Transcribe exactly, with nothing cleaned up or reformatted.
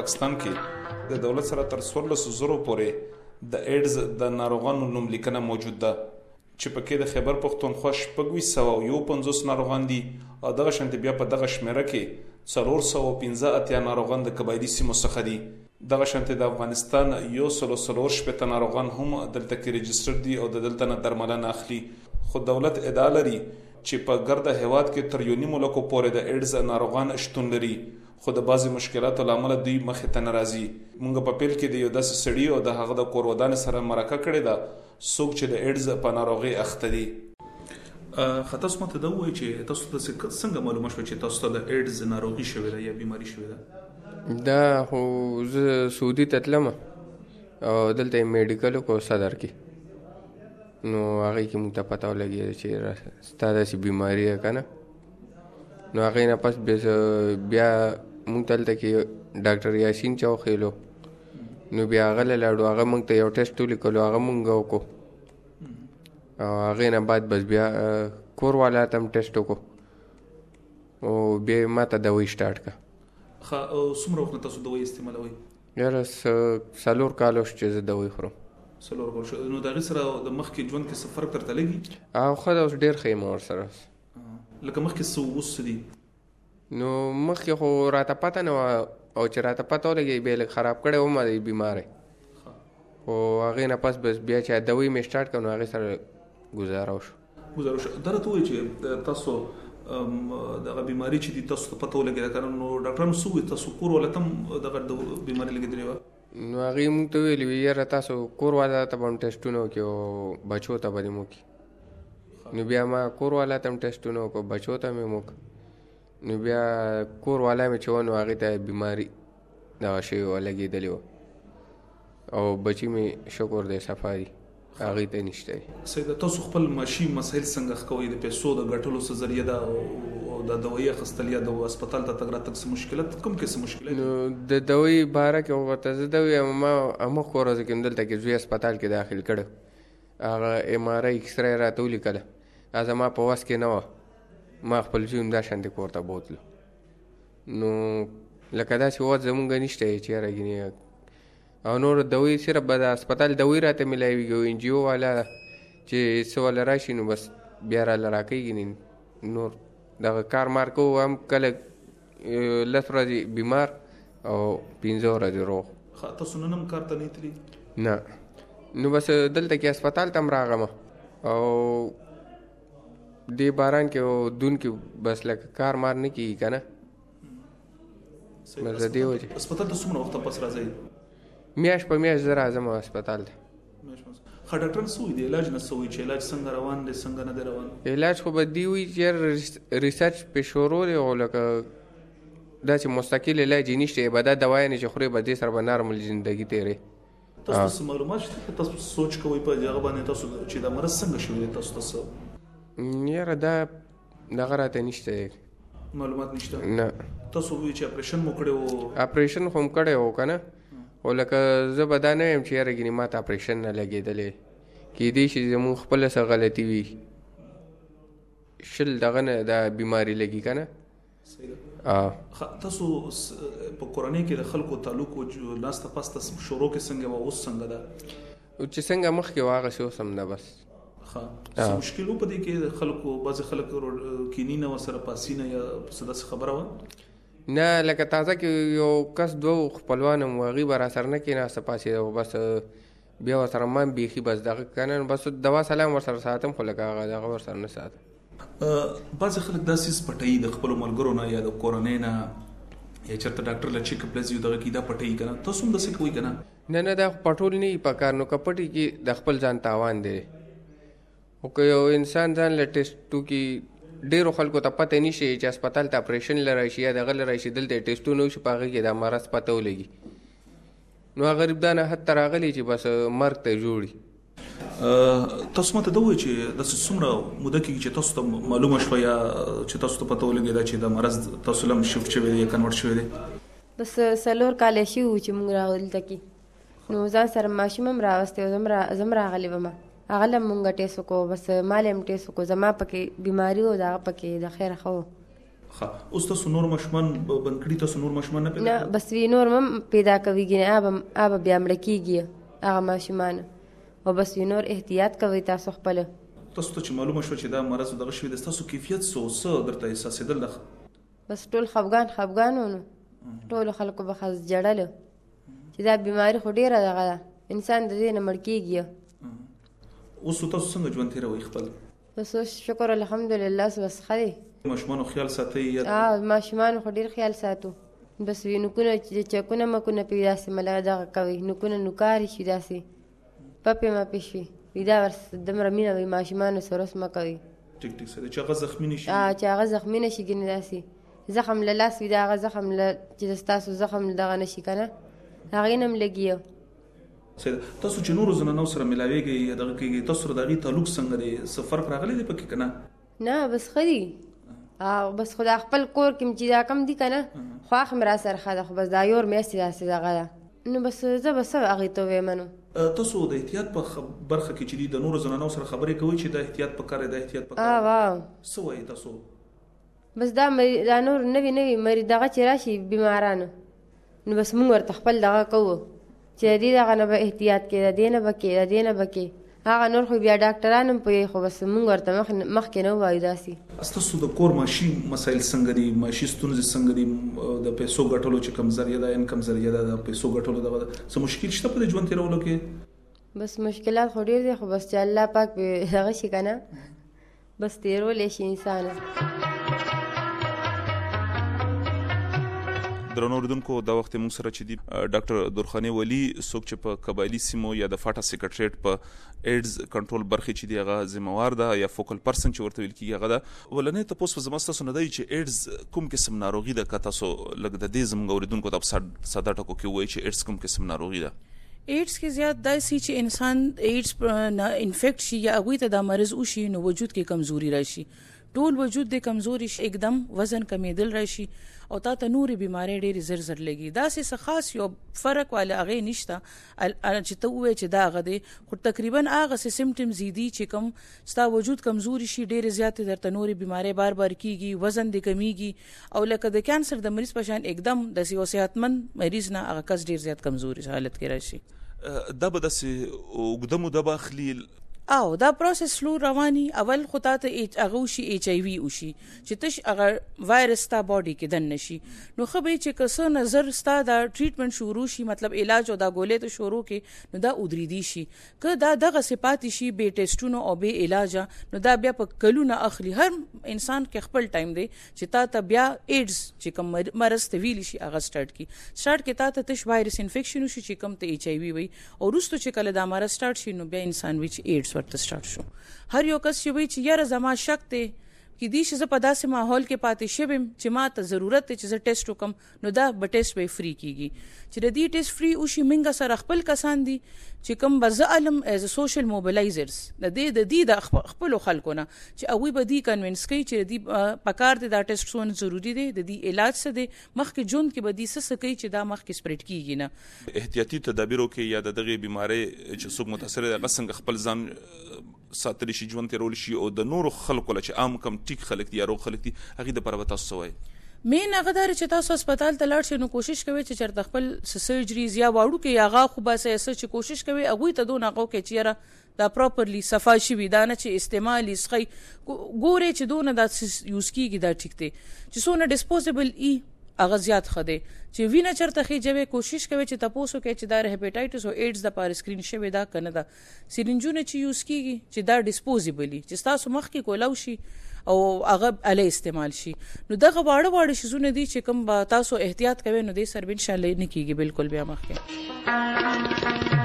پاکستان کې د دولت سره تر څوارلسو زرو پورې د ایډز د ناروغانو نوم لیکنه موجود ده چې پکې د خیبر پښتونخوا شپږ سوه یو پنځوس ناروغان دي او دغه شانتي بیا په دغه شمیره کې څلور سوه پنځه اتیا ناروغان د قبایلي سیمو څخه دي. دغه شانتي د افغانستان یو سلو څلور شپېته ناروغان هم دلته کې رجسټر دي او د دلته نه درملنه اخلي. خو دولت ادعا لري چې په ګرده هیواد کې تر یو نیم لکو پورې د ایډز ناروغان شتون لري خو د بعضې مشکلاتو له امله دوی مخې ته نه راځي. موږ په پیل کې د یو داسې سړي او د هغه د کور ودانې سره مرکه کړې ده څوک چې د ایډز په ناروغۍ اخته دي. خو تاسو ماته دا ووایئ چې تاسو ته څنګه معلومه شوه چې تاسو ته د ایډز ناروغي شوې ده یا بیماري شوې ده؟ دا خو زه سعودي ته تلم او دلته یې میډیکل وکړو صدر کې نو هغې کې موږ ته پته ولګېده چې ستا داسې بیماري ده که نه. نو هغې نه پس بیا موږ ته هلته کې ډاکټر یاسین چوخیلو نو بیا هغه له لاړو هغه موږ ته یو ټسټ ولیکلو هغه موږ وکړو او هغې نه بعد بس بیا کور والا ته هم ټسټ وکړو او بیا یې ما ته دوی سټارټ کړه. څومره وخت نه تاسو دوی استعمالوئ؟ یاره څلور کاله شو چې زه دوی خورم. څلور کاله شو. نو د هغې سره د مخکې ژوند کې څه فرق درته لګي؟ او ښه ده اوس ډېر ښه یم ورسره. لکه مخکې څه اوس څه دي؟ نو مخکې خو راته پته نه وه او چې راته پته ولګي بیا لږ خراب کړی وم د بیماری خو هغې نه پس بس بیا چې دوی مې سټارټ کړه نو هغې سره ګزاره وشو ګزاره وشو. دا راته ووایي چې تاسو دغه بیماری چې دي تاسو ته پته ولګېده که نه نو ډاکټرانو څه وویل تاسو کور والا ته هم دغه بیماري لګېدلې وه؟ نو هغې موږ ته ویلي وي یاره تاسو کور والا ته به هم ټسټونه وکړي او بچو ته به دې هم وکړي. نو بیا ما کور والا ته هم ټسټونه وکړو بچو ته مې هم وکړه نو بیا کور والا مې چې و نو هغې ته بیماري دغه شوې وه لګېدلې وه او بچي مې شکر دی صفا دي هغې ته نشته دی. صحیح ده. تاسو خپل معاشي مسایل څنګه ښه کوئ؟ د پیسو د ګټلو څه ذریعه ده او د دوایي اخیستل یا د هسپتال ته تګ راتګ څه مشکلات کوم کې څه مشکلات؟ نو د دوایي باره کې خو ورته زه دوی یم ما همغه ښو ورځو کې م دلته کې زوی هسپتال کې داخل کړی هغه ایم آر آی اکسرې راته ولیکله هغه زما په وس کې نه وه ما خپل زوی همدا شانتې کور ته بوتلو نو لکه داسې وخت زمونږ نشته چې یاره ګینې او نور دوی صرف به د هسپتال دوی راته میلاویږي او ان جی او والا چې څه والا راشي نو بس بیا راله راکوي نور دغه کار مار کوو هم کله لس ورځې بیمار او پنځه ورځې روغ. تاسو نن هم کار ته نه تللي؟ نه نو بس دلته کې هسپتال ته هم راغم او دې باران کې او دون کې بس لکه کار مار نه کېږي که نه بس د دې وجې. هسپتال ته څومره وخته پس راځئ؟ میاشت په میاشت زه راځم هسپتال ته. ښه ډاکټران څه وایي د علاج نه څه وایي چې علاج څنګه روان دی څنګه نه دی روان؟ علاج خو به دې وایي چې ریسرچ پې شروع دی او لکه داسې مستقل علاج یې نشته به دا دوایانې چې خورې به دې سره به نارمل زندګي تېرې. تاسو څه معلومات شته تاسو سوچ کوئ په هغه باندې تاسو چې دا مرض څنګه شوی دی تاسو ته څه؟ یاره دا دغه راته نشته معلومات نشته؟ نه. تاسو وایي چې اپریشن مو کړی و؟ اپریشن خو م کړی و که نه او لکه زه به دا نه یم چې یاره ګینې ما ته اپریشن نه لګېدلی کېدی شي زمونږ خپله څه غلطي وي شل دغه نه دا بیماري لګي که نه. تاسو په کورنۍ کې د خلکو تعلق ناسته پاسته شروع کې څنګه وه اوس څنګه ده؟ چې څنګه مخکې وه هغسې اوس هم ده بس. ښه مشکل و په دې کې د خلکو بعضې خلک کیني نه ورسره پاسي نه یا څه داسې خبره وه؟ نه لکه تازه کې یو کس دوه خپلوان هم و هغې به راسره نه کېناسته پاسېده او بس بیا ورسره ما هم بیخي بس دغه که نه بس دوا سلام ورسره ساتم خو لکه هغه دغه ورسره نه ساتم. بعضې خلک دا څیز پټوي د خپلو ملګرو نه یا د کورنۍ نه یا چېرته ډاکټر له چیکپ له ځي دغه کې دا پټوي که نه تاسو هم داسې کوئ که نه؟ نه نه دا پټول نه وي په کار نو که پټي کې د خپل ځان تاوان دی خو که یو انسان ځان له ټسټو کې ډېرو خلکو ته پته نه شي چې هسپتال ته اپریشن له راشي یا دغه له راشي دلته ټسټونه وشي په هغې کې دا مرض پته ولګي نو هغه غریبدانه حد ته راغلی چې بس مرګ ته جوړي. تاسو ماته دا وایئ چې داسې څومره موده کېږي چې تاسو ته معلومه شوه یا چې تاسو ته پته ولګېده چې دا مرض تاسو له هم شفټ شوی دی یا کنورټ شوی دی؟ بس څلور کاله شوي وو چې موږ راغلي دلته کې نو ځان سره ماشوم هم راوستی او زه هم راغلی وم هغه له مونږ ټیسټ وکړو بس ما له هم ټیسټ وکړو زما پکې بیماري و د هغه پکې د خیره ښه و. ها اوس تاسو نور ماشومان بند کړي تاسو نور ماشومان نه پیدا نه بس وی نور هم پیدا کوي ګنه اب اب بیا مړ کیږي هغه ماشومان او بس وی نور احتیاط کوي تاسو خپل. تاسو ته چې معلومه شو چې دا مرض دغه شوی د تاسو کیفیت سو څه درته احساسېدل ده؟ بس ټول خفګان خفګان ونه ټول خلکو به خاص جړل چې دا بیماری خو ډیره دغه ده انسان د دې نه مړ کیږي. اوس تاسو څنګه ژوند تیروئ خپل؟ بس شکر الحمدلله بس خدي ماشومان خیال ساتي یا اه ماشومان خو ډیر خیال ساتو بس وی نو کنه چې چکونه مکونه پیدا سي مله دغه کوي نو کنه نو کاری شي داسي پپې ما پېشي ودا ورس دمر مینه وی ماشومان سره سم کوي ټیک ټیک سره چې هغه زخمی نشي اه چې هغه زخمی نشي ګنې داسي زخم له لاس ودا هغه زخم له چې تاسو زخم دغه نشي کنه هغه نم لګیو. تاسو چې نور زنانو سره ملاويږي دغه کېږي تاسو سره دغه تعلق څنګه دی سفر راغلی دی پکې کنه؟ نه بس خدي اه بس خدا خپل کور کې چې دا کم دي کنه خو اخ مرا سره خدا خو بس دا یور مېسي داسې دغه نو بس زه بس هغه ته وېمنو. تاسو د احتیاط په برخه کې چې د نور زنانو سره خبرې کوي چې د احتیاط په کار د احتیاط په کار اه واو څه وایي تاسو؟ بس دا مری دا نور نوی نوی مری دغه چې راشي بیمارانو نو بس موږ ورته خپل دغه کوو چې دې دغه نه به احتیاط کې دې نه بکې دې نه بکې هغه نور خو بیا ډاکټرانو په خو بس موږ ورته مخ مخکې نه وایو داسي. تاسو د کور ماشي مسایل څنګه دي ماشي ستونزې څنګه دي د پیسو ګټلو چې کم ذریعہ ده انکم ذریعہ ده د پیسو ګټلو دغه څه مشکل شته په ژوند تیرولو کې؟ بس مشکلات خو ډیر دي خو بس چې الله پاک به هغه شي کنه بس تیرول شي انسان. درنو اوریدونکو دا وخت موږ سره چې دی ډاکټر درخاني ولی څوک چې په قبایلی سیمو یا د فاټا سیکریټریټ په ایډز کنټرول برخې چې دی هغه ذمہوار ده یا فوکل پرسن چې ورته ویل کیږي هغه ده ولنې تاسو په زموږ تاسو نه دی چې ایډز کوم قسم ناروغي ده که تاسو لږ د دې زموږ اوریدونکو ته په ساده ټکو کې وایي چې ایډز کوم قسم ناروغي ده؟ ایډز کې زیات داسې چې انسان ایډز نه انفیکټ شي یا هغوی ته دا مرض وشي نو وجود کې کمزوري راشي ټول وجود د کمزوري شي एकदम وزن کمیدل راشي او تا ته نورې بیماری ډېرې زر زر لګي داسې څه خاص یو فرق والا هغې نشته چې ته ووایې چې دا هغه دی خو تقریبا هغه څه سمټمز دي چې کوم ستا وجود کمزوري شي ډېرې زیاتې درته نورې بیماری بار بار کیږي وزن دې کمیږي او لکه د کانسر د مریض په شان एकदम داسې یو صحتمند مریض نه هغه کس ډېر زیات کمزوري حالت کې راشي. دا به داسې اوږده موده به اخلي او دا پروسس سلو رواني اول خو ته هغه شي ایچ ای وی وشي چې تش هغه وایرس تا باډي کې دن نشي نو خو به چې کسه نظر ستا دا ټریټمنټ شروع شي مطلب علاج او دا ګولې ته شروع کې نو دا ودریدي شي که دا دغه صفات شي به ټیسټونو او به علاج نو دا بیا په کلونه اخلي هر انسان کې خپل ټایم دی چې تا ته بیا ایډز چې کوم مرض ته ویل شي هغه سٹارټ کی سٹارټ کې تا ته تش وایرس انفیکشن شي چې کوم ته ایچ ای وی وي او وروسته چې کله دا مرض سٹارټ شي نو بیا انسان وچ ایډز ورته سٹارټ شو. هر یو کس چې وی چې یاره زما شک دی کې دې چې زه په داسې ماحول کې پاتې شوم چې ما ته ضرورت دی چې زه ټیسټ وکم نو دا به ټیسټ به فری کیږي چې د دې ټیسټ فری او شي منګه سره خپل کسان دي چې کوم به علم ایز سوشل موبلایزرز د دې د دې د خپل خلکو نه چې هغه به دې کنوینس کوي چې دې پکار دي دا ټیسټ سونه ضروری دي د دې علاج څه دي مخکې جون کې به دې څه کوي چې دا مخکې سپریډ کیږي نه احتیاطي تدابیرو کې یا د دغه بیماری چې څوک متاثر دي غسنګ خپل ځان ساتل شي ژوند تیرول شي او د نورو خلکو له چې عام کم ټیک خلک دي یا روغ خلک دي هغه د پروا تاسو وای مین هغه دار چې تاسو هسپتال ته لاړ شئ نو کوشش کوئ چې چرته خپل سرجریز یا واړو کې یا غا خو باسه اسه چې کوشش کوئ هغه ته دون هغه کې چیرې دا پراپرلی صفا شي وي دا نه چې استعمال اسخي ګوره چې دون دا یوز کیږي دا ټیک دی چې سونه ډیسپوزیبل ای اغه زیات خده چې وینه چرته خېجوي کوشش کوي چې تاسو کې چې دا هپاتایټس او ایډز د پار سکرین شوی دا کنه دا سرنجونه چې یوز کیږي چې دا ډیسپوزیبلی چې تاسو مخ کې کولاو شي او هغه علی استعمال شي نو دغه واړه واړه شیزونه دي چې کوم تاسو احتیاط کوئ نو دې سر ان شاء الله نه کیږي بالکل بیا مخ کې.